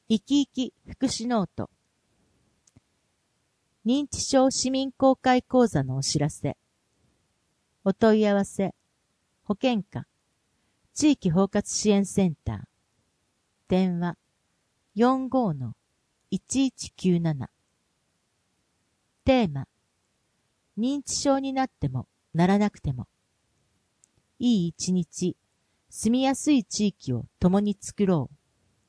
生き生き福祉ノート。認知症市民公開講座のお知らせ。お問い合わせ。保健課。地域包括支援センター。電話。45-1197。テーマ。認知症になってもならなくても。いい一日。住みやすい地域を共に作ろう。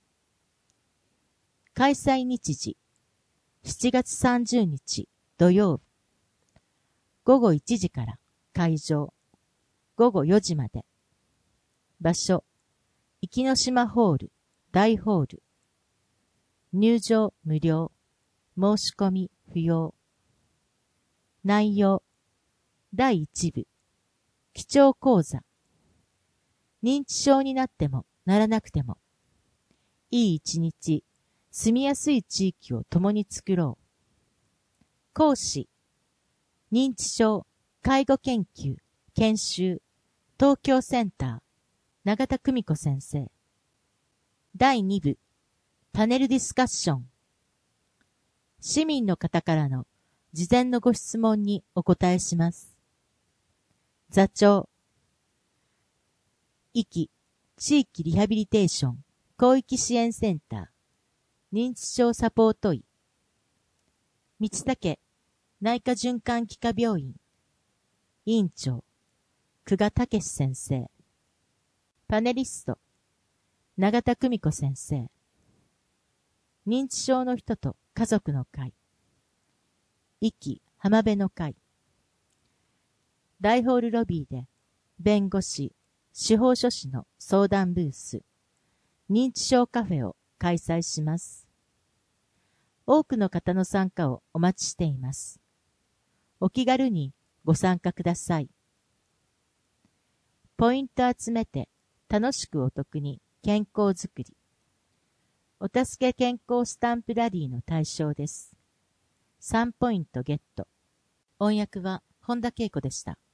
開催日時。7月30日土曜日。午後1時から会場。午後4時まで。場所。壱岐島ホール、大ホール。入場無料。申し込み不要。内容。第1部。基調講座。認知症になってもならなくても。いい一日。住みやすい地域を共に作ろう。講師。認知症介護研究研修東京センター永田久美子先生。第2部パネルディスカッション。市民の方からの事前のご質問にお答えします。座長。壱岐地域リハビリテーション広域支援センター認知症サポート医。道武内科循環器科病院院長久我武先生。パネリスト永田久美子先生。認知症の人と家族の会壱岐浜辺の会。大ホールロビーで弁護士司法書士の相談ブース認知症カフェを開催します。多くの方の参加をお待ちしています。お気軽にご参加ください。ポイント集めて楽しくお得に健康づくり。お助け健康スタンプラリーの対象です。3ポイントゲット。音訳は本田恵子でした。